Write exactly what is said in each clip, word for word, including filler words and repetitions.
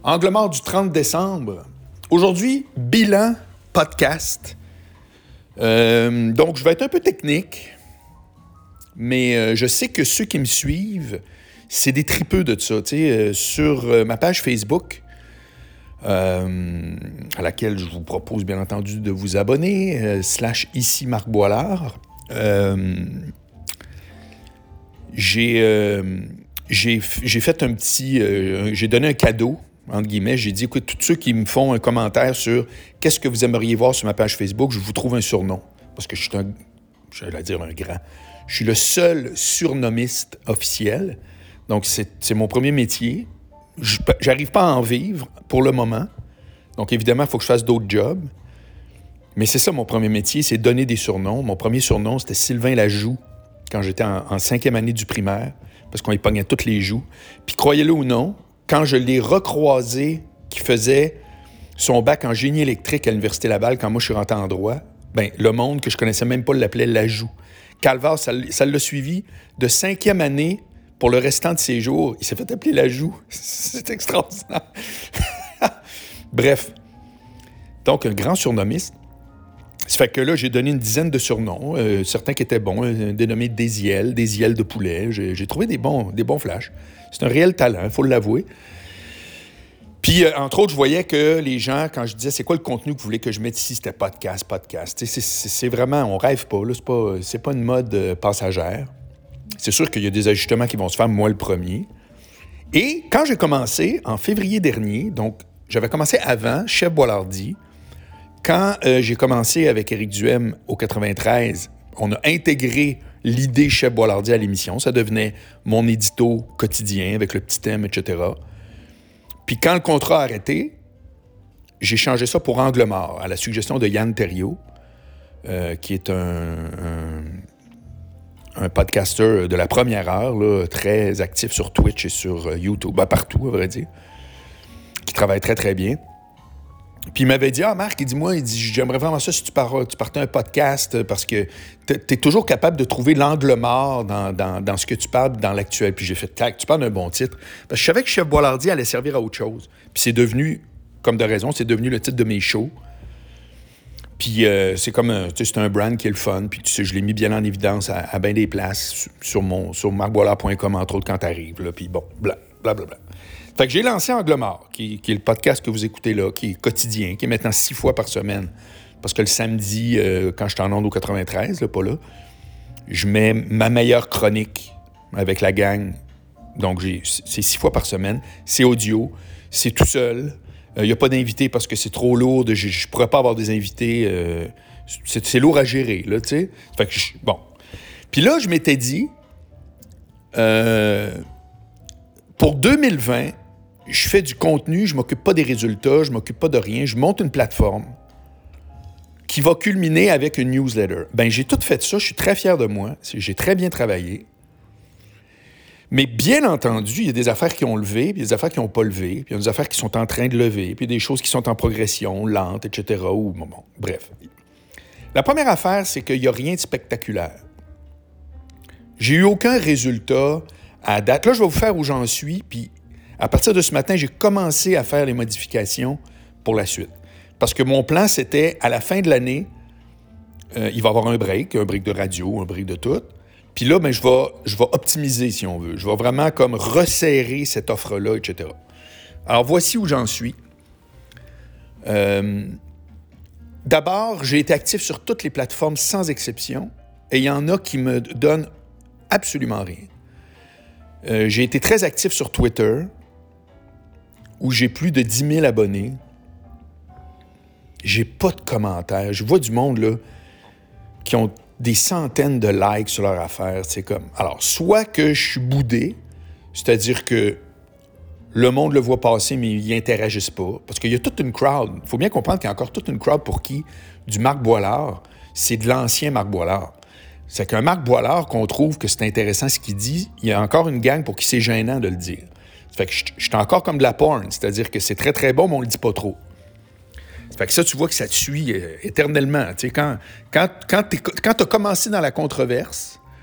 Angle mort du trente décembre. Aujourd'hui, bilan podcast. Euh, donc, je vais être un peu technique, mais euh, je sais que ceux qui me suivent, c'est des tripeux de ça. Tu sais, euh, sur euh, ma page Facebook, euh, à laquelle je vous propose bien entendu de vous abonner, euh, slash ici Marc Boilard, euh, j'ai, euh, j'ai, j'ai fait un petit... Euh, j'ai donné un cadeau, entre guillemets. J'ai dit, écoute, tous ceux qui me font un commentaire sur qu'est-ce que vous aimeriez voir sur ma page Facebook, je vous trouve un surnom. Parce que je suis un... J'allais dire un grand. Je suis le seul surnommiste officiel. Donc, c'est, c'est mon premier métier. Je, j'arrive pas à en vivre pour le moment. Donc, évidemment, il faut que je fasse d'autres jobs. Mais c'est ça, mon premier métier, c'est donner des surnoms. Mon premier surnom, c'était Sylvain Lajoux, quand j'étais en, en cinquième année du primaire, parce qu'on y pognait toutes les joues. Puis, croyez-le ou non, quand je l'ai recroisé, qui faisait son bac en génie électrique à l'Université Laval, quand moi, je suis rentré en droit, ben le monde que je connaissais même pas l'appelait Lajoux. Calvaire, ça, ça l'a suivi de cinquième année pour le restant de ses jours. Il s'est fait appeler Lajoux. C'est extraordinaire. Bref. Donc, un grand surnommiste. Ça fait que là, j'ai donné une dizaine de surnoms, euh, certains qui étaient bons, euh, dénommés Désiel, Désiel de poulet. J'ai, j'ai trouvé des bons, des bons flashs. C'est un réel talent, il faut l'avouer. Puis, euh, entre autres, je voyais que les gens, quand je disais c'est quoi le contenu que vous voulez que je mette ici, c'était podcast, podcast. C'est, c'est, c'est vraiment, on rêve pas, là, c'est pas, c'est pas une mode euh, passagère. C'est sûr qu'il y a des ajustements qui vont se faire, moi le premier. Et quand j'ai commencé, en février dernier, donc j'avais commencé avant, Chef Boilardi, quand euh, j'ai commencé avec Éric Duhem au quatre-vingt-treize, on a intégré l'idée Chef Boilardi à l'émission. Ça devenait mon édito quotidien avec le petit thème, et cetera. Puis quand le contrat a arrêté, j'ai changé ça pour Angle mort, à la suggestion de Yann Terriot, euh, qui est un, un, un podcaster de la première heure, là, très actif sur Twitch et sur YouTube, ben partout, à vrai dire, qui travaille très, très bien. Puis il m'avait dit, ah Marc, il dit, moi, il dit, j'aimerais vraiment ça si tu, par, tu partais un podcast parce que tu es toujours capable de trouver l'angle mort dans, dans, dans ce que tu parles, dans l'actuel. Puis j'ai fait, tac, tu parles d'un bon titre. Parce que je savais que Chef Boilardi allait servir à autre chose. Puis c'est devenu, comme de raison, c'est devenu le titre de mes shows. Puis euh, c'est comme, un, tu sais, c'est un brand qui est le fun. Puis tu sais, je l'ai mis bien en évidence à, à bien des places sur mon, sur marc boilard point com, entre autres, quand t'arrives. Là, puis bon, bla, bla, bla, bla. Fait que j'ai lancé Angle mort, qui, qui est le podcast que vous écoutez là, qui est quotidien, qui est maintenant six fois par semaine. Parce que le samedi, euh, quand je suis en onde au quatre-vingt-treize, là, pas là, je mets ma meilleure chronique avec la gang. Donc, j'ai, c'est six fois par semaine. C'est audio. C'est tout seul. Il euh, n'y a pas d'invités parce que c'est trop lourd. Je ne pourrais pas avoir des invités. Euh, c'est, c'est lourd à gérer, là, tu sais. Fait que, je, bon. Puis là, je m'étais dit, euh, pour deux mille vingt, je fais du contenu, je ne m'occupe pas des résultats, je ne m'occupe pas de rien. Je monte une plateforme qui va culminer avec une newsletter. Ben, j'ai tout fait ça, je suis très fier de moi, j'ai très bien travaillé. Mais bien entendu, il y a des affaires qui ont levé, puis des affaires qui n'ont pas levé, puis il y a des affaires qui sont en train de lever, puis des choses qui sont en progression, lentes, et cetera. Ou, bon, bon, bref. La première affaire, c'est qu'il n'y a rien de spectaculaire. J'ai eu aucun résultat à date. Là, je vais vous faire où j'en suis, puis à partir de ce matin, j'ai commencé à faire les modifications pour la suite. Parce que mon plan, c'était, à la fin de l'année, euh, il va y avoir un break, un break de radio, un break de tout. Puis là, ben, je vais, je vais optimiser, si on veut. Je vais vraiment comme resserrer cette offre-là, et cetera. Alors, voici où j'en suis. Euh, d'abord, j'ai été actif sur toutes les plateformes sans exception. Et il y en a qui me donnent absolument rien. Euh, j'ai été très actif sur Twitter, où j'ai plus de dix mille abonnés. J'ai pas de commentaires. Je vois du monde, là, qui ont des centaines de likes sur leur affaire. C'est comme... Alors, soit que je suis boudé, c'est-à-dire que le monde le voit passer, mais ils n'y interagissent pas. Parce qu'il y a toute une crowd. Il faut bien comprendre qu'il y a encore toute une crowd pour qui du Marc Boilard, c'est de l'ancien Marc Boilard. C'est qu'un Marc Boilard, qu'on trouve que c'est intéressant ce qu'il dit, il y a encore une gang pour qui c'est gênant de le dire. Ça fait que je, je suis encore comme de la porn, c'est-à-dire que c'est très, très bon, mais on le dit pas trop. Ça fait que ça, tu vois que ça te suit euh, éternellement. Tu sais, quand quand, quand tu as commencé dans la controverse,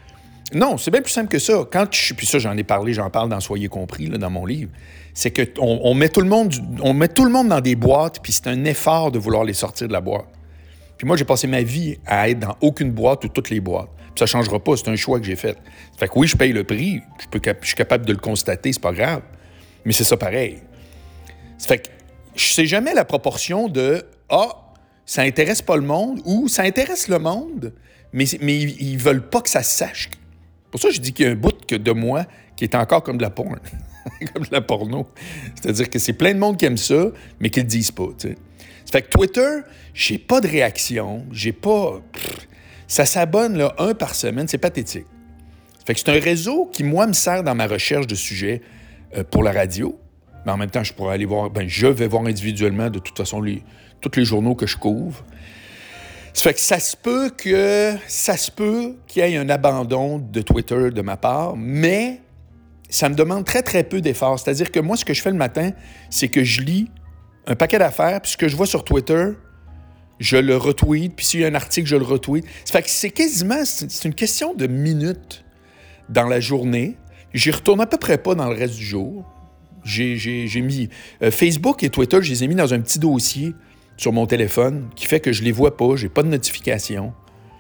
Non, c'est bien plus simple que ça. Quand je, puis ça, j'en ai parlé, j'en parle dans Soyez compris, là, dans mon livre. C'est qu'on on met tout le monde, on met tout le monde dans des boîtes, puis c'est un effort de vouloir les sortir de la boîte. Puis moi, j'ai passé ma vie à être dans aucune boîte ou toutes les boîtes. Puis ça ne changera pas, c'est un choix que j'ai fait. Fait que oui, je paye le prix, je, peux, je suis capable de le constater, c'est pas grave. Mais c'est ça pareil. Ça fait que je sais jamais la proportion de « Ah, ça intéresse pas le monde » ou « Ça intéresse le monde, mais, mais ils, ils veulent pas que ça se sache. » Pour ça, je dis qu'il y a un bout que de moi qui est encore comme de la porn, comme de la porno. C'est-à-dire que c'est plein de monde qui aime ça, mais qui le disent pas, tu sais. Ça fait que Twitter, j'ai pas de réaction, j'ai pas... Pff, ça s'abonne, là, un par semaine, c'est pathétique. Ça fait que c'est un réseau qui, moi, me sert dans ma recherche de sujets euh, pour la radio, mais en même temps, je pourrais aller voir... Ben, je vais voir individuellement, de toute façon, les, tous les journaux que je couvre. Ça fait que ça se peut que... Ça se peut qu'il y ait un abandon de Twitter de ma part, mais ça me demande très, très peu d'efforts. C'est-à-dire que moi, ce que je fais le matin, c'est que je lis un paquet d'affaires, puis ce que je vois sur Twitter, je le retweet, puis s'il y a un article, je le retweet. Ça fait que c'est quasiment, c'est une question de minutes dans la journée. J'y retourne à peu près pas dans le reste du jour. J'ai, j'ai, j'ai mis... Euh, Facebook et Twitter, je les ai mis dans un petit dossier sur mon téléphone qui fait que je les vois pas, j'ai pas de notification.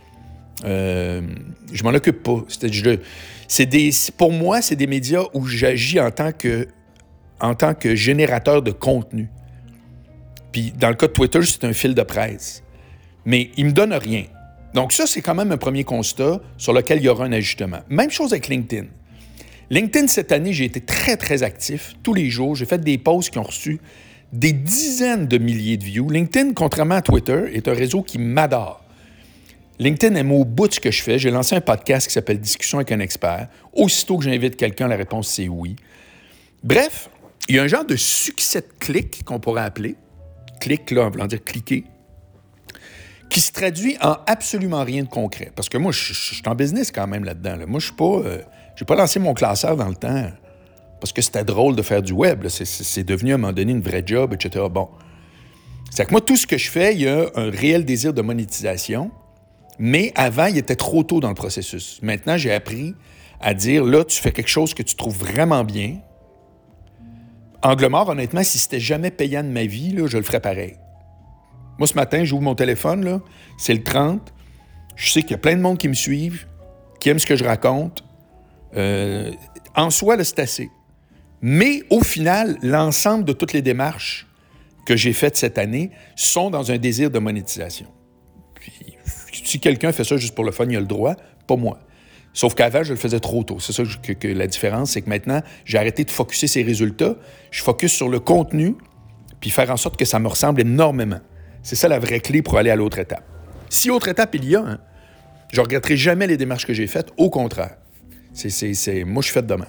Euh, je m'en occupe pas. C'est, je, c'est des, pour moi, c'est des médias où j'agis en tant que, en tant que générateur de contenu. Puis dans le cas de Twitter, c'est un fil de presse. Mais il me donne rien. Donc ça, c'est quand même un premier constat sur lequel il y aura un ajustement. Même chose avec LinkedIn. LinkedIn, cette année, j'ai été très, très actif. Tous les jours, j'ai fait des posts qui ont reçu des dizaines de milliers de views. LinkedIn, contrairement à Twitter, est un réseau qui m'adore. LinkedIn aime au bout de ce que je fais. J'ai lancé un podcast qui s'appelle « Discussion avec un expert ». Aussitôt que j'invite quelqu'un, la réponse, c'est oui. Bref, il y a un genre de succès de clic qu'on pourrait appeler. Clic, là, en voulant dire cliquer, qui se traduit en absolument rien de concret. Parce que moi, je, je, je suis en business quand même là-dedans. Là. Moi, je suis pas... Euh, j'ai pas lancé mon classeur dans le temps parce que c'était drôle de faire du web. C'est, c'est, c'est devenu à un moment donné une vraie job, et cetera. Bon. C'est que moi, tout ce que je fais, il y a un réel désir de monétisation, mais avant, il était trop tôt dans le processus. Maintenant, j'ai appris à dire, là, tu fais quelque chose que tu trouves vraiment bien. Angle mort, honnêtement, si c'était jamais payant de ma vie, là, je le ferais pareil. Moi, ce matin, j'ouvre mon téléphone, là, c'est le trente. Je sais qu'il y a plein de monde qui me suivent, qui aiment ce que je raconte. Euh, en soi, là, c'est assez. Mais au final, l'ensemble de toutes les démarches que j'ai faites cette année sont dans un désir de monétisation. Puis, si quelqu'un fait ça juste pour le fun, il a le droit, pas moi. Sauf qu'avant, je le faisais trop tôt. C'est ça que, que la différence, c'est que maintenant, j'ai arrêté de focusser ces résultats. Je focus sur le contenu, puis faire en sorte que ça me ressemble énormément. C'est ça la vraie clé pour aller à l'autre étape. Si autre étape il y a, hein, je ne regretterai jamais les démarches que j'ai faites. Au contraire. C'est, c'est, c'est, moi, je suis fait de même.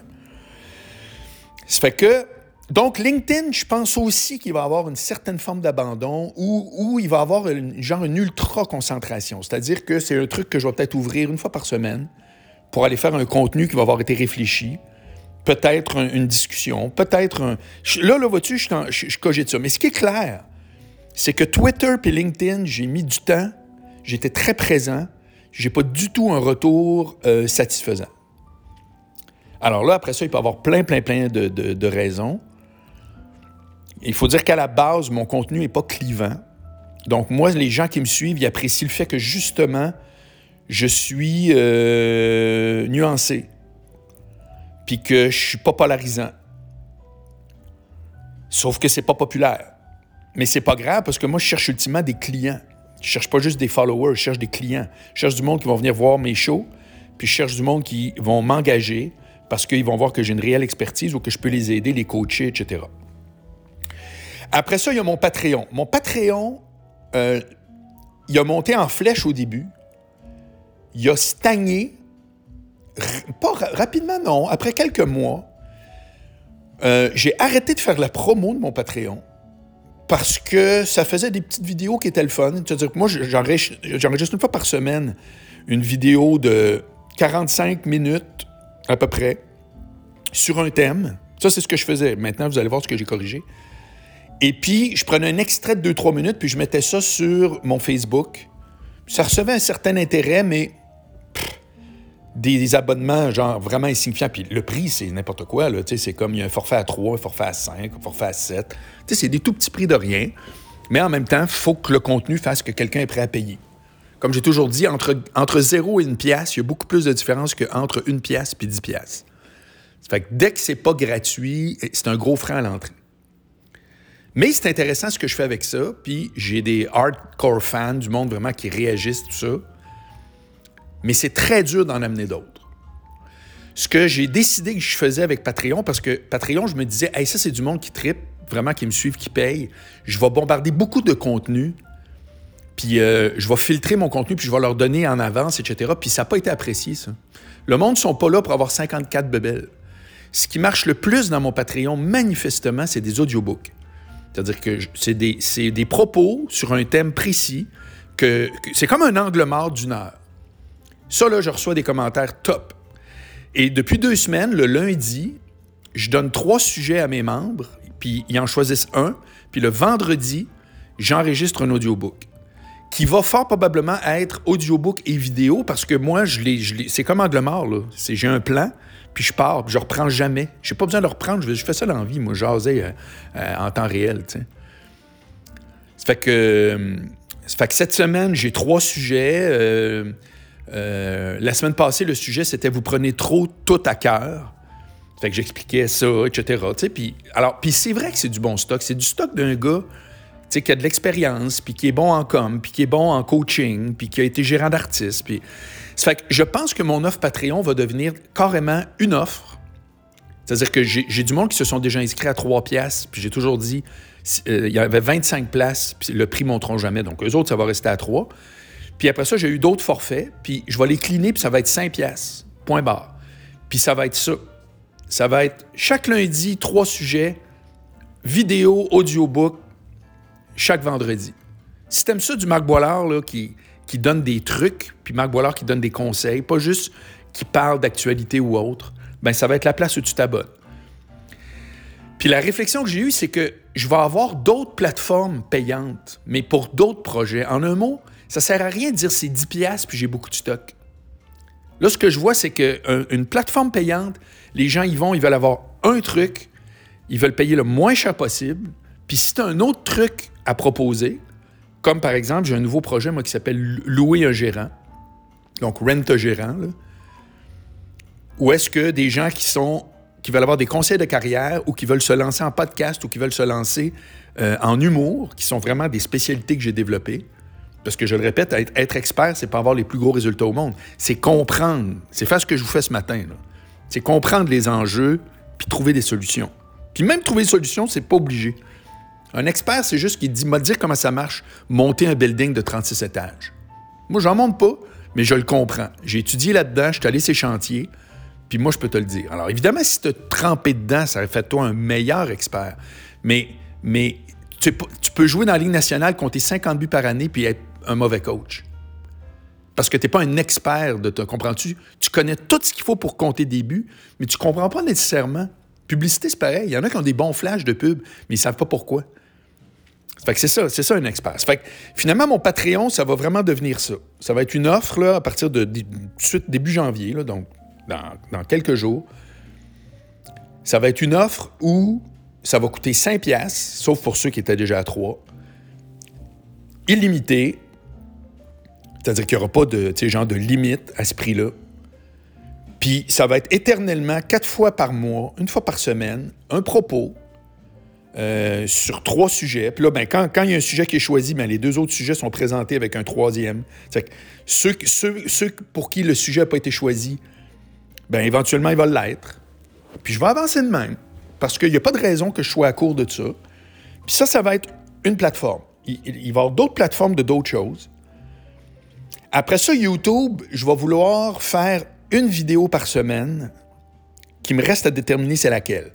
Ça fait que, donc, LinkedIn, je pense aussi qu'il va y avoir une certaine forme d'abandon où, où il va y avoir une, genre une ultra-concentration. C'est-à-dire que c'est un truc que je vais peut-être ouvrir une fois par semaine pour aller faire un contenu qui va avoir été réfléchi, peut-être un, une discussion, peut-être un... Là, là, vois-tu, je, je, je cogite ça. Mais ce qui est clair, c'est que Twitter et LinkedIn, j'ai mis du temps, j'étais très présent, j'ai pas du tout un retour euh, satisfaisant. Alors là, après ça, il peut y avoir plein, plein, plein de, de, de raisons. Il faut dire qu'à la base, mon contenu n'est pas clivant. Donc moi, les gens qui me suivent, ils apprécient le fait que, justement, je suis euh, nuancé, puis que je suis pas polarisant. Sauf que c'est pas populaire. Mais c'est pas grave, parce que moi, je cherche ultimement des clients. Je cherche pas juste des followers, je cherche des clients. Je cherche du monde qui vont venir voir mes shows, puis je cherche du monde qui vont m'engager parce qu'ils vont voir que j'ai une réelle expertise ou que je peux les aider, les coacher, et cetera. Après ça, il y a mon Patreon. Mon Patreon, euh, il a monté en flèche au début. Il a stagné, pas ra- rapidement, non, après quelques mois. Euh, j'ai arrêté de faire la promo de mon Patreon parce que ça faisait des petites vidéos qui étaient le fun. C'est-à-dire que moi, j'enregistre, j'enregistre une fois par semaine une vidéo de quarante-cinq minutes à peu près sur un thème. Ça, c'est ce que je faisais. Maintenant, vous allez voir ce que j'ai corrigé. Et puis, je prenais un extrait de deux trois minutes, puis je mettais ça sur mon Facebook. Ça recevait un certain intérêt, mais pff, des, des abonnements genre vraiment insignifiants. Puis le prix, c'est n'importe quoi. Là. C'est comme il y a un forfait à trois, un forfait à cinq, un forfait à sept. T'sais, c'est des tout petits prix de rien. Mais en même temps, il faut que le contenu fasse que quelqu'un est prêt à payer. Comme j'ai toujours dit, entre, entre zéro et une pièce, il y a beaucoup plus de différence qu'entre une pièce et dix pièces. Ça fait que dès que c'est pas gratuit, c'est un gros frein à l'entrée. Mais c'est intéressant ce que je fais avec ça, puis j'ai des hardcore fans du monde vraiment qui réagissent, tout ça. Mais c'est très dur d'en amener d'autres. Ce que j'ai décidé que je faisais avec Patreon, parce que Patreon, je me disais, hey, ça, c'est du monde qui trippe, vraiment qui me suivent, qui paye. Je vais bombarder beaucoup de contenu, puis euh, je vais filtrer mon contenu, puis je vais leur donner en avance, et cetera. Puis ça n'a pas été apprécié, ça. Le monde ne sont pas là pour avoir cinquante-quatre bebelles. Ce qui marche le plus dans mon Patreon, manifestement, c'est des audiobooks. C'est-à-dire que c'est des, c'est des propos sur un thème précis, que, que c'est comme un angle mort d'une heure. Ça, là, je reçois des commentaires top. Et depuis deux semaines, le lundi, je donne trois sujets à mes membres, puis ils en choisissent un, puis le vendredi, j'enregistre un audiobook qui va fort probablement être audiobook et vidéo, parce que moi, je l'ai, je l'ai, c'est comme angle mort, là. C'est, j'ai un plan, puis je pars, puis je reprends jamais. J'ai pas besoin de le reprendre, je, je fais ça dans la vie, moi, jaser euh, euh, en temps réel, tu sais. Ça fait que, euh, ça fait que cette semaine, j'ai trois sujets. Euh, euh, la semaine passée, le sujet, c'était « Vous prenez trop tout à cœur ». Ça fait que j'expliquais ça, et cetera. Tu sais, puis, alors, puis c'est vrai que c'est du bon stock. C'est du stock d'un gars, tu sais, qui a de l'expérience, puis qui est bon en com, puis qui est bon en coaching, puis qui a été gérant d'artiste, puis... Ça fait que je pense que mon offre Patreon va devenir carrément une offre. C'est-à-dire que j'ai, j'ai du monde qui se sont déjà inscrits à trois piastres, puis j'ai toujours dit, euh, il y avait vingt-cinq places, puis le prix ne monteront jamais. Donc, eux autres, ça va rester à trois. Puis après ça, j'ai eu d'autres forfaits, puis je vais les cleaner, puis ça va être cinq piastres, point barre. Puis ça va être ça. Ça va être chaque lundi, trois sujets, vidéo, audiobook, chaque vendredi. Si t'aimes ça du Marc Boilard, là, qui... qui donne des trucs, puis Marc Boilard qui donne des conseils, pas juste qui parle d'actualité ou autre, bien, ça va être la place où tu t'abonnes. Puis la réflexion que j'ai eue, c'est que je vais avoir d'autres plateformes payantes, mais pour d'autres projets. En un mot, ça ne sert à rien de dire c'est dix piastres puis j'ai beaucoup de stock. Là, ce que je vois, c'est qu'une plateforme payante, les gens y vont, ils veulent avoir un truc, ils veulent payer le moins cher possible, puis si tu as un autre truc à proposer, comme par exemple, j'ai un nouveau projet, moi, qui s'appelle « Louer un gérant », donc « Rent a gérant », là, où est-ce que des gens qui sont qui veulent avoir des conseils de carrière ou qui veulent se lancer en podcast ou qui veulent se lancer euh, en humour, qui sont vraiment des spécialités que j'ai développées, parce que je le répète, être, être expert, c'est pas avoir les plus gros résultats au monde, c'est comprendre, c'est faire ce que je vous fais ce matin, là. C'est comprendre les enjeux puis trouver des solutions. Puis même trouver des solutions, c'est pas obligé. Un expert, c'est juste qu'il dit, m'a dire comment ça marche, monter un building de trente-six étages. Moi, j'en monte pas, mais je le comprends. J'ai étudié là-dedans, je suis allé ces chantiers, puis moi, je peux te le dire. Alors, évidemment, si tu as trempé dedans, ça fait de toi un meilleur expert. Mais, mais tu, tu peux jouer dans la Ligue nationale, compter cinquante buts par année, puis être un mauvais coach. Parce que tu n'es pas un expert de te, comprends-tu? Tu connais tout ce qu'il faut pour compter des buts, mais tu ne comprends pas nécessairement. Publicité, c'est pareil. Il y en a qui ont des bons flashs de pub, mais ils ne savent pas pourquoi. Ça fait que c'est ça, c'est ça un expert. Ça fait que finalement, mon Patreon, ça va vraiment devenir ça. Ça va être une offre là, à partir de, de, de suite début janvier, là, donc dans, dans quelques jours. Ça va être une offre où ça va coûter cinq piastres, sauf pour ceux qui étaient déjà à trois. Illimité. C'est-à-dire qu'il n'y aura pas de, tu sais, genre de limite à ce prix-là. Puis ça va être éternellement, quatre fois par mois, une fois par semaine, un propos euh, sur trois sujets. Puis là, ben, quand, quand il y a un sujet qui est choisi, ben, les deux autres sujets sont présentés avec un troisième. C'est que ceux, ceux, ceux pour qui le sujet n'a pas été choisi, ben, éventuellement, ils vont l'être. Puis je vais avancer de même, parce qu'il n'y a pas de raison que je sois à court de ça. Puis ça, ça va être une plateforme. Il, il va y avoir d'autres plateformes de d'autres choses. Après ça, YouTube, je vais vouloir faire une vidéo par semaine qui me reste à déterminer c'est laquelle.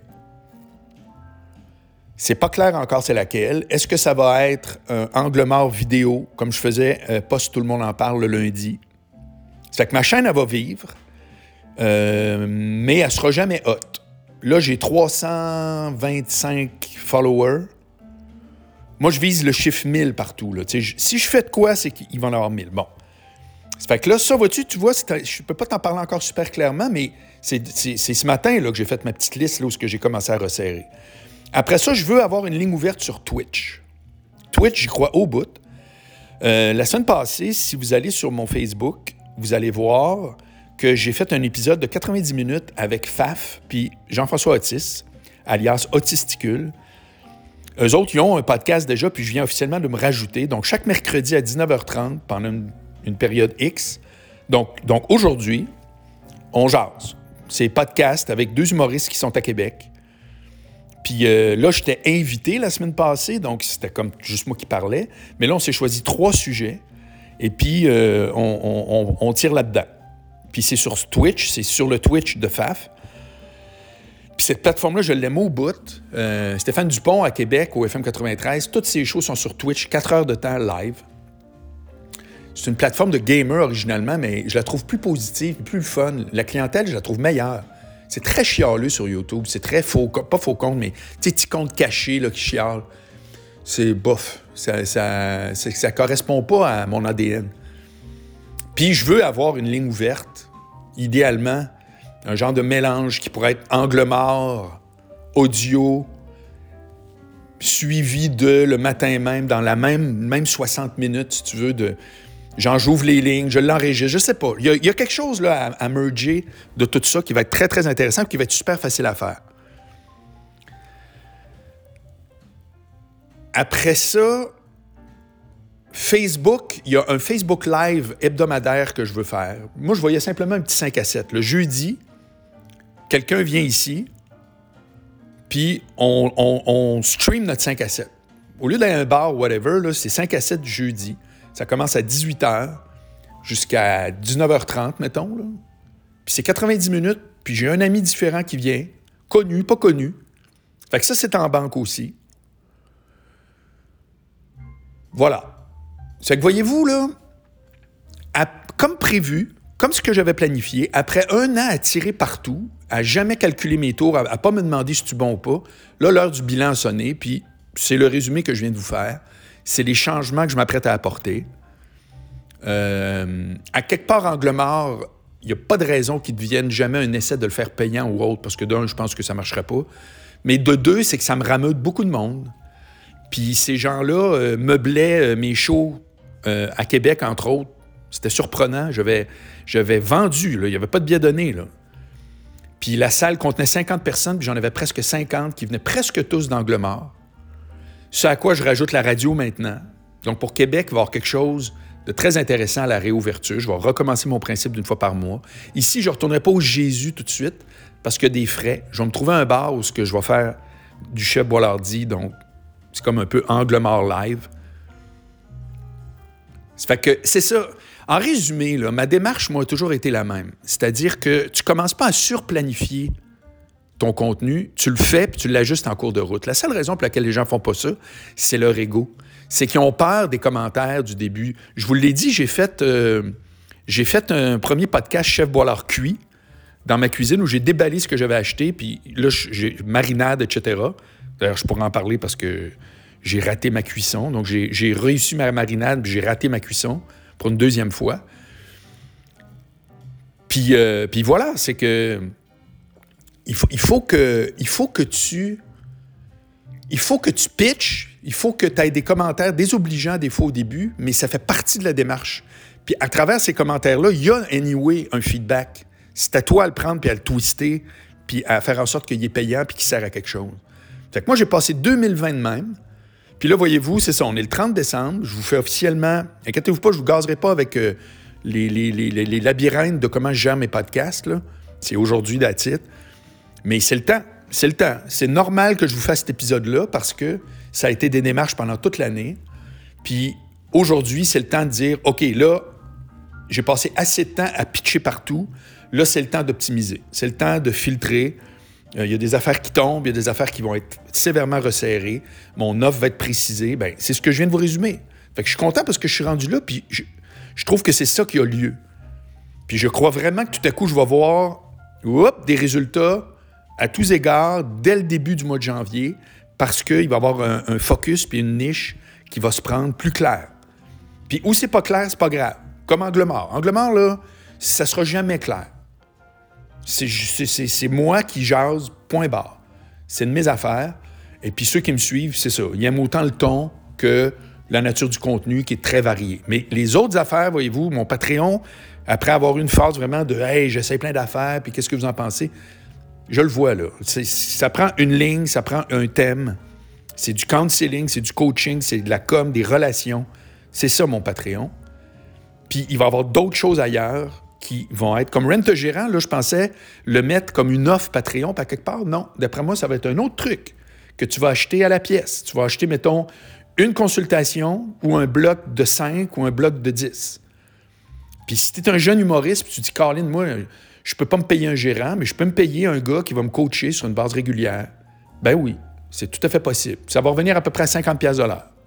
C'est pas clair encore c'est laquelle. Est-ce que ça va être un angle mort vidéo, comme je faisais euh, Post Tout le monde en parle le lundi? Ça fait que ma chaîne, elle va vivre, euh, mais elle sera jamais hot. Là, j'ai trois cent vingt-cinq followers. Moi, je vise le chiffre mille partout, là. Si je fais de quoi, c'est qu'il va en avoir mille. Bon. Ça fait que là, ça, vois-tu, tu vois, c'est, je peux pas t'en parler encore super clairement, mais c'est, c'est, c'est ce matin là, que j'ai fait ma petite liste là, où j'ai commencé à resserrer. Après ça, je veux avoir une ligne ouverte sur Twitch. Twitch, j'y crois au bout. Euh, la semaine passée, si vous allez sur mon Facebook, vous allez voir que j'ai fait un épisode de quatre-vingt-dix minutes avec Faf puis Jean-François Otis, alias Autisticule. Eux autres, ils ont un podcast déjà, puis je viens officiellement de me rajouter. Donc, chaque mercredi à dix-neuf heures trente, pendant une, une période X. Donc, donc, aujourd'hui, on jase. C'est podcast avec deux humoristes qui sont à Québec. Puis euh, là, j'étais invité la semaine passée, donc c'était comme juste moi qui parlais. Mais là, on s'est choisi trois sujets, et puis euh, on, on, on tire là-dedans. Puis c'est sur Twitch, c'est sur le Twitch de Faf. Puis cette plateforme-là, je l'aime au bout. Euh, Stéphane Dupont à Québec, au F M quatre-vingt-treize, toutes ces shows sont sur Twitch, quatre heures de temps live. C'est une plateforme de gamer originalement, mais je la trouve plus positive, plus fun. La clientèle, je la trouve meilleure. C'est très chialeux sur YouTube. C'est très faux, pas faux compte, mais petit compte caché là, qui chiale. C'est bof. Ça, ça, ça, ça correspond pas à mon A D N. Puis je veux avoir une ligne ouverte, idéalement, un genre de mélange qui pourrait être angle mort, audio, suivi de le matin même, dans la même, même soixante minutes, si tu veux, de... Genre, j'ouvre les lignes, je l'enregistre, je sais pas. Il y a, il y a quelque chose là, à, à merger de tout ça qui va être très, très intéressant et qui va être super facile à faire. Après ça, Facebook, il y a un Facebook Live hebdomadaire que je veux faire. Moi, je voyais simplement un petit cinq à sept. Le jeudi, quelqu'un vient ici, puis on, on, on stream notre cinq à sept. Au lieu d'aller à un bar ou whatever, là, c'est cinq à sept du jeudi. Ça commence à dix-huit heures jusqu'à dix-neuf heures trente, mettons. Là. Puis c'est quatre-vingt-dix minutes, puis j'ai un ami différent qui vient, connu, pas connu. Fait que ça, c'est en banque aussi. Voilà. Fait que voyez-vous, là, à, comme prévu, comme ce que j'avais planifié, après un an à tirer partout, à jamais calculer mes tours, à, à pas me demander si tu es bon ou pas, là, l'heure du bilan a sonné, puis c'est le résumé que je viens de vous faire. C'est les changements que je m'apprête à apporter. Euh, à quelque part, Angle mort, il n'y a pas de raison qu'ils deviennent jamais un essai de le faire payant ou autre, parce que d'un, je pense que ça ne marcherait pas. Mais de deux, c'est que ça me rameute beaucoup de monde. Puis ces gens-là euh, meublaient euh, mes shows euh, à Québec, entre autres. C'était surprenant. J'avais, j'avais vendu, là. Il n'y avait pas de billets donnés, là. Puis la salle contenait cinquante personnes, puis j'en avais presque cinquante qui venaient presque tous d'Angle mort. Ce à quoi je rajoute la radio maintenant. Donc, pour Québec, il va y avoir quelque chose de très intéressant à la réouverture. Je vais recommencer mon principe d'une fois par mois. Ici, je ne retournerai pas au Jésus tout de suite parce qu'il y a des frais. Je vais me trouver un bar où ce que je vais faire du chef Boilardi. Donc, c'est comme un peu Angle mort live. Ça fait que c'est ça. En résumé, là, ma démarche, moi, a toujours été la même. C'est-à-dire que tu ne commences pas à surplanifier ton contenu, tu le fais puis tu l'ajustes en cours de route. La seule raison pour laquelle les gens ne font pas ça, c'est leur ego. C'est qu'ils ont peur des commentaires du début. Je vous l'ai dit, j'ai fait, euh, j'ai fait un premier podcast Chef Boilard cuit dans ma cuisine où j'ai déballé ce que j'avais acheté, puis là, j'ai marinade, et cetera. D'ailleurs, je pourrais en parler parce que j'ai raté ma cuisson. Donc, j'ai, j'ai réussi ma marinade, puis j'ai raté ma cuisson pour une deuxième fois. Puis, euh, puis voilà, c'est que... Il faut, il faut que, il faut que tu... Il faut que tu pitches, il faut que tu aies des commentaires désobligeants des fois au début, mais ça fait partie de la démarche. Puis à travers ces commentaires-là, il y a anyway un feedback. C'est à toi à le prendre puis à le twister, puis à faire en sorte qu'il est payant puis qu'il sert à quelque chose. Fait que moi, j'ai passé deux mille vingt de même. Puis là, voyez-vous, c'est ça, on est le trente décembre. Je vous fais officiellement... Inquiétez-vous pas, je ne vous gazerai pas avec euh, les, les, les, les labyrinthes de comment je gère mes podcasts. Là. C'est aujourd'hui, that's it. Mais c'est le temps. C'est le temps. C'est normal que je vous fasse cet épisode-là parce que ça a été des démarches pendant toute l'année. Puis aujourd'hui, c'est le temps de dire, OK, là, j'ai passé assez de temps à pitcher partout. Là, c'est le temps d'optimiser. C'est le temps de filtrer. Il euh, y a des affaires qui tombent, il y a des affaires qui vont être sévèrement resserrées. Mon offre va être précisée. Bien, c'est ce que je viens de vous résumer. Fait que je suis content parce que je suis rendu là, puis je, je trouve que c'est ça qui a lieu. Puis je crois vraiment que tout à coup, je vais voir whoop, des résultats à tous égards, dès le début du mois de janvier, parce qu'il va y avoir un, un focus puis une niche qui va se prendre plus clair. Puis où c'est pas clair, c'est pas grave. Comme Anglemar. Anglemar, là, ça sera jamais clair. C'est, c'est, c'est, c'est moi qui jase, point barre. C'est de mes affaires. Et puis ceux qui me suivent, c'est ça. Ils aiment autant le ton que la nature du contenu qui est très variée. Mais les autres affaires, voyez-vous, mon Patreon, après avoir eu une phase vraiment de « Hey, j'essaie plein d'affaires, puis qu'est-ce que vous en pensez? » Je le vois, là. C'est, ça prend une ligne, ça prend un thème. C'est du counseling, c'est du coaching, c'est de la com, des relations. C'est ça, mon Patreon. Puis il va y avoir d'autres choses ailleurs qui vont être... Comme Rent a Gérant, là, je pensais le mettre comme une offre Patreon, pas quelque part. Non, d'après moi, ça va être un autre truc que tu vas acheter à la pièce. Tu vas acheter, mettons, une consultation ou un bloc de cinq ou un bloc de dix. Puis si tu es un jeune humoriste, puis tu dis « Caroline, moi, je peux pas me payer un gérant, mais je peux me payer un gars qui va me coacher sur une base régulière. » Ben oui, c'est tout à fait possible. Ça va revenir à peu près à cinquante piastres de l'heure.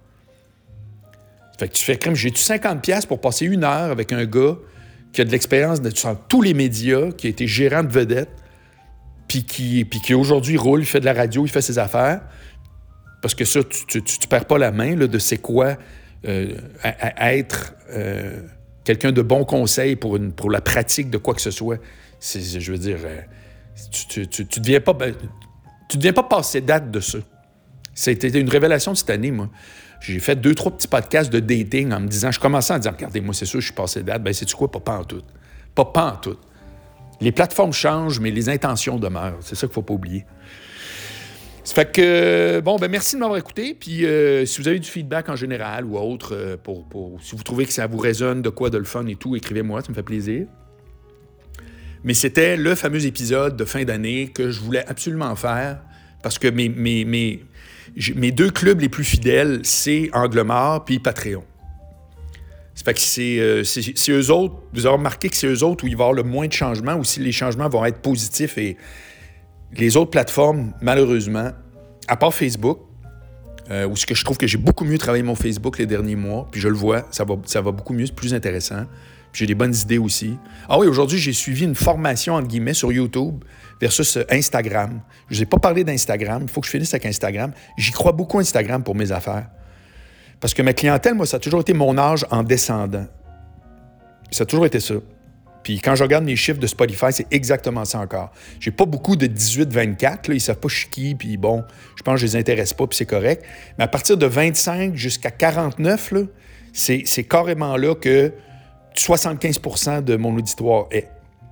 Fait que tu fais crème, j'ai-tu cinquante piastres pour passer une heure avec un gars qui a de l'expérience de, dans tous les médias, qui a été gérant de vedette, puis qui, puis qui aujourd'hui roule, il fait de la radio, il fait ses affaires. Parce que ça, tu, tu, tu, tu perds pas la main là, de c'est quoi euh, à, à être euh, quelqu'un de bon conseil pour, une, pour la pratique de quoi que ce soit. C'est, je veux dire, euh, tu, tu, tu, tu deviens pas, ben, tu deviens pas passer date de ça. C'était une révélation de cette année, moi. J'ai fait deux, trois petits podcasts de dating en me disant, je commençais à dire, regardez, moi, c'est sûr, je suis passé date. Ben, sais-tu quoi? Pas pantoute. Pas pantoute. Les plateformes changent, mais les intentions demeurent. C'est ça qu'il ne faut pas oublier. Ça fait que, bon, ben merci de m'avoir écouté. Puis, euh, si vous avez du feedback en général ou autre, euh, pour, pour, si vous trouvez que ça vous résonne de quoi, de le fun et tout, écrivez-moi, ça me fait plaisir. Mais c'était le fameux épisode de fin d'année que je voulais absolument faire parce que mes, mes, mes, mes deux clubs les plus fidèles, c'est Anglemar puis Patreon. Ça fait que c'est, euh, c'est, c'est eux autres, vous avez remarqué que c'est eux autres où il va y avoir le moins de changements, ou si les changements vont être positifs. Et les autres plateformes, malheureusement, à part Facebook, euh, où ce que je trouve que j'ai beaucoup mieux travaillé mon Facebook les derniers mois, puis je le vois, ça va, ça va beaucoup mieux, c'est plus intéressant. Puis j'ai des bonnes idées aussi. Ah oui, aujourd'hui, j'ai suivi une formation, entre guillemets, sur YouTube versus Instagram. Je vous ai pas parlé d'Instagram, il faut que je finisse avec Instagram. J'y crois beaucoup à Instagram pour mes affaires. Parce que ma clientèle, moi, ça a toujours été mon âge en descendant. Ça a toujours été ça. Puis quand je regarde mes chiffres de Spotify, c'est exactement ça encore. J'ai pas beaucoup de dix-huit vingt-quatre, là, ils savent pas je suis qui, puis bon, je pense que je les intéresse pas, puis c'est correct. Mais à partir de vingt-cinq jusqu'à quarante-neuf, là, c'est, c'est carrément là que soixante-quinze pour cent de mon auditoire est.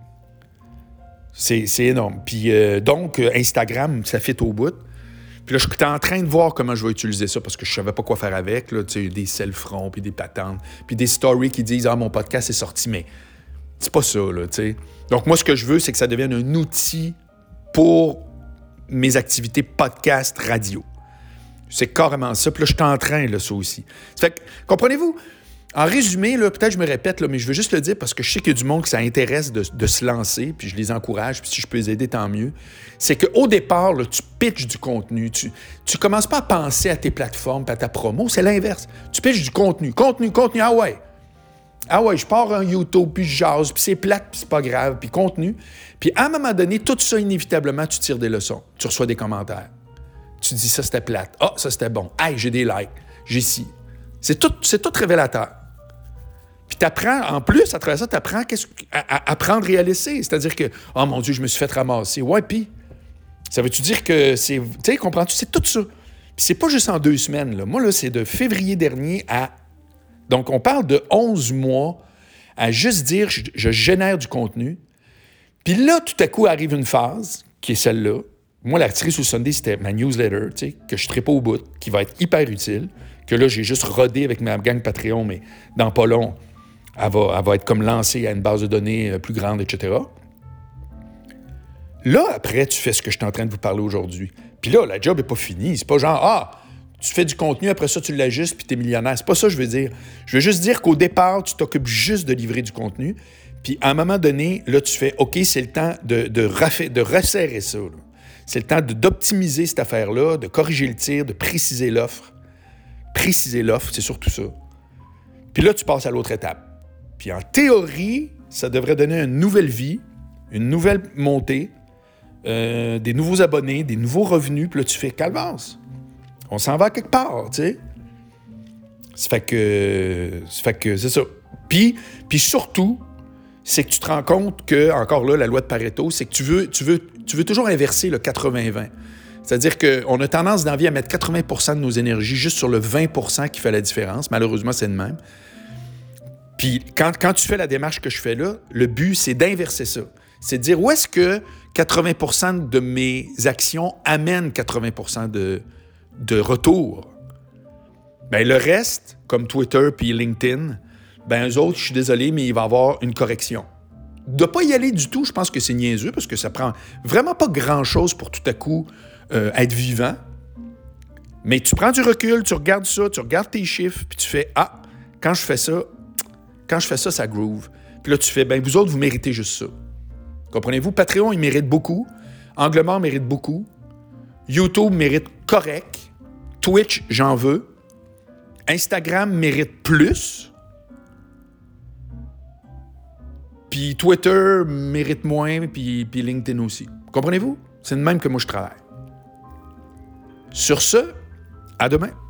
C'est, c'est énorme. Puis euh, donc, Instagram, ça fit au bout. Puis là, je suis en train de voir comment je vais utiliser ça parce que je savais pas quoi faire avec. Là, des self-ronds, puis des patentes, puis des stories qui disent « Ah, mon podcast est sorti », mais c'est pas ça, là, tu sais. Donc, moi, ce que je veux, c'est que ça devienne un outil pour mes activités podcast radio. C'est carrément ça. Puis là, je suis en train, là, ça aussi. Ça fait que, comprenez-vous? En résumé, là, peut-être je me répète, là, mais je veux juste le dire parce que je sais qu'il y a du monde qui ça intéresse de, de se lancer, puis je les encourage, puis si je peux les aider, tant mieux. C'est qu'au départ, là, tu pitches du contenu. Tu ne commences pas à penser à tes plateformes, à ta promo, c'est l'inverse. Tu pitches du contenu. Contenu, contenu, ah ouais. Ah ouais, je pars en YouTube, puis je jase, puis c'est plate, puis c'est pas grave, puis contenu. Puis à un moment donné, tout ça, inévitablement, tu tires des leçons. Tu reçois des commentaires. Tu dis, ça, c'était plate. Ah, ça, c'était bon. Hey, j'ai des likes. J'ai ci. C'est tout, c'est tout révélateur. Puis tu apprends, en plus, à travers ça, tu apprends à, à apprendre et à laisser. C'est-à-dire que, oh mon Dieu, je me suis fait ramasser. Ouais, puis, ça veut-tu dire que c'est. Tu sais, comprends-tu? C'est tout ça. Puis c'est pas juste en deux semaines. Là. Moi, là, c'est de février dernier à. Donc, on parle de onze mois à juste dire, je, je génère du contenu. Puis là, tout à coup, arrive une phase, qui est celle-là. Moi, la retirée sous Sunday, c'était ma newsletter, tu sais, que je ne pas au bout, qui va être hyper utile, que là, j'ai juste rodé avec ma gang Patreon, mais dans pas long, elle va, elle va être comme lancée à une base de données plus grande, et cetera. Là, après, tu fais ce que je suis en train de vous parler aujourd'hui. Puis là, la job n'est pas finie. C'est pas genre, ah, tu fais du contenu, après ça, tu l'ajustes, puis tu es millionnaire. C'est pas ça que je veux dire. Je veux juste dire qu'au départ, tu t'occupes juste de livrer du contenu. Puis à un moment donné, là, tu fais, OK, c'est le temps de, de, raffa- de resserrer ça. Là. C'est le temps de, d'optimiser cette affaire-là, de corriger le tir, de préciser l'offre. Préciser l'offre, c'est surtout ça. Puis là, tu passes à l'autre étape. Puis en théorie, ça devrait donner une nouvelle vie, une nouvelle montée, euh, des nouveaux abonnés, des nouveaux revenus. Puis là, tu fais calvasse. On s'en va quelque part, tu sais. Ça fait que, ça fait que c'est ça. Puis, puis surtout, c'est que tu te rends compte que, encore là, la loi de Pareto, c'est que tu veux, tu veux, tu veux toujours inverser le quatre-vingts vingt. C'est-à-dire qu'on a tendance dans la vie à mettre quatre-vingts pour cent de nos énergies juste sur le vingt pour cent qui fait la différence. Malheureusement, c'est le même. Puis quand, quand tu fais la démarche que je fais là, le but, c'est d'inverser ça. C'est de dire où est-ce que quatre-vingts pour cent de mes actions amènent quatre-vingts pour cent de, de retour. Bien, le reste, comme Twitter puis LinkedIn, bien, eux autres, je suis désolé, mais il va y avoir une correction. De ne pas y aller du tout, je pense que c'est niaiseux parce que ça prend vraiment pas grand-chose pour tout à coup euh, être vivant. Mais tu prends du recul, tu regardes ça, tu regardes tes chiffres, puis tu fais « Ah, quand je fais ça, quand je fais ça, ça groove. » Puis là, tu fais « Ben, vous autres, vous méritez juste ça. » Comprenez-vous? Patreon, il mérite beaucoup. Angle Mort mérite beaucoup. YouTube mérite correct. Twitch, j'en veux. Instagram mérite plus. Puis Twitter mérite moins, puis, puis LinkedIn aussi. Comprenez-vous? C'est de même que moi je travaille. Sur ce, à demain.